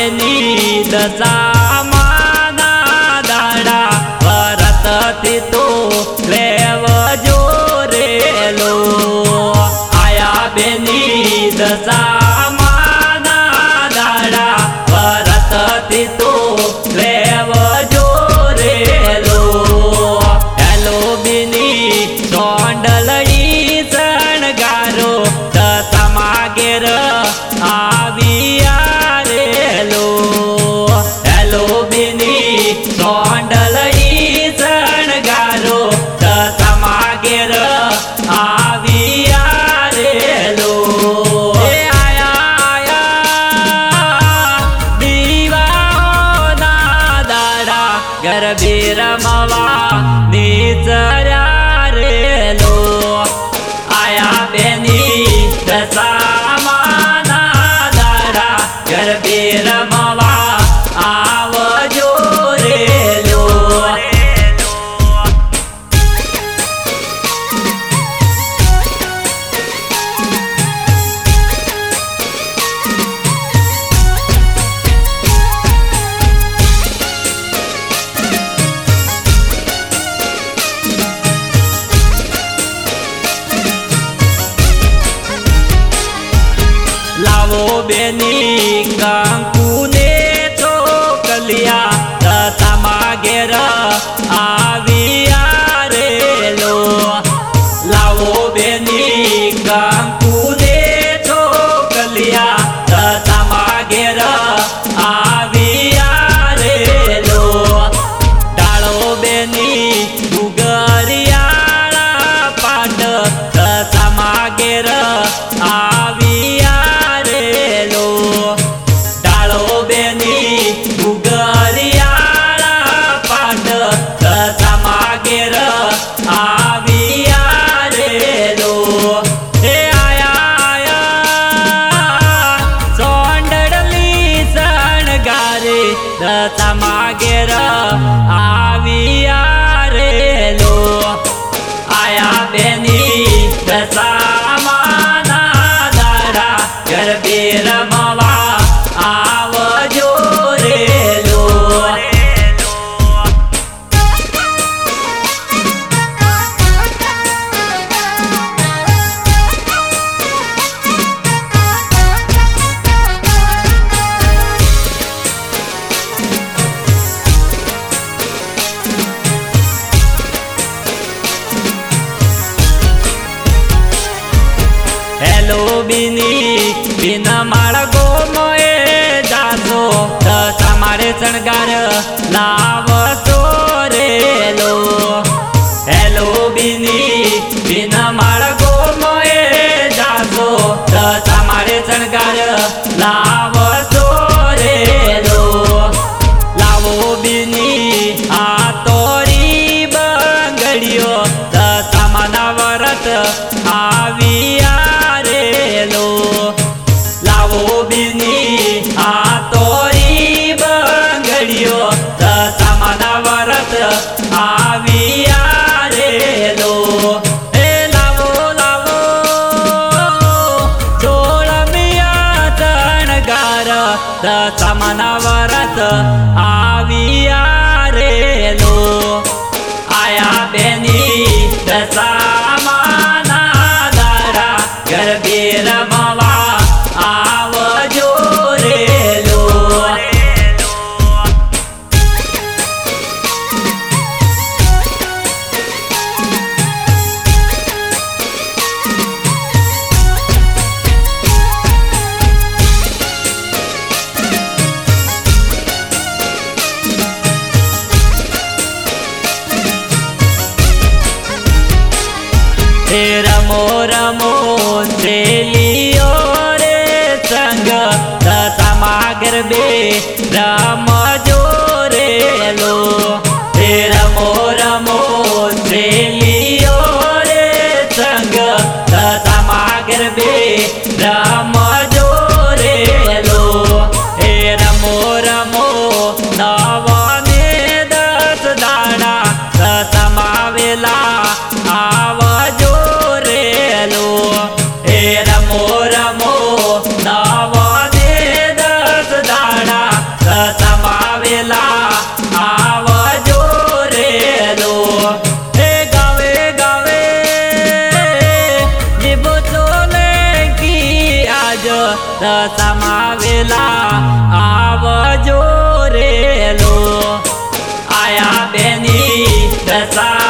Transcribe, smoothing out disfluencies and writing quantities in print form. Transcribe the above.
बेनी दशामाना दाड़ा परत थी तो लेव जो रेलो आया बेनी दशामाना दाड़ा परत थी तो लेव जो रेलो हेलो बेनी सोंडल शणगारो दशमागेर आविया रेलो हेलो बेनी सोंडल शणगारो दशमागेर आविया रेलो आया आया दीवा ना दाड़ा गरबी रमवा नीचर्या रेलो आया बेनी दशामाना दाड़ा गरबी रमवा आवजो रेलो लावो बेनी कंकु ने चोकलिया दशमागेर आविया रेलो लावो बेनी कंकु ने चोकलिया दशमागेर आविया रेलो डालो बेनी गुगरियाळा पाट दशमागेर आविया रेलो डालो बेनी गुगरियाळा पाट दशमागेर आविया रेलो हे आया आया सोंडली शणगारे दशमागेर आविया रेलो आया बेनी दशामाना दाड़ा गरबी रमवा आवजो रेलो हेलो बिनी बिन माळगो मोए जाजो दशमारे शणगार लावसो रेलो हेलो बिनी बिन माळगो मोए जाजो दशमारे शणगार लावसो रेलो लावो बिनी आ तोरी बंगड़ियो दशमाना वरत आविया रेलो लावो बिनी आ तोरी बंगड़ियो दशमाना वरत आविया रेलो हे लावो लावो चोळमिया शणगार दशमाना वरत आविया रेलो आया बेनी दशामाना दाड़ा गरबी रमवा आवजो रेलो रमो रमो चेलियो रे संग दशमागर बे रमजो रेलो रमो रमो चेलियो रे संग दशमागर बे रमजो रेलो रमो रमो नवने दस दाड़ा दशमावेला आवजो रेलो रमो દશામાં વેલા આવજો રે લો આયા બેની દશા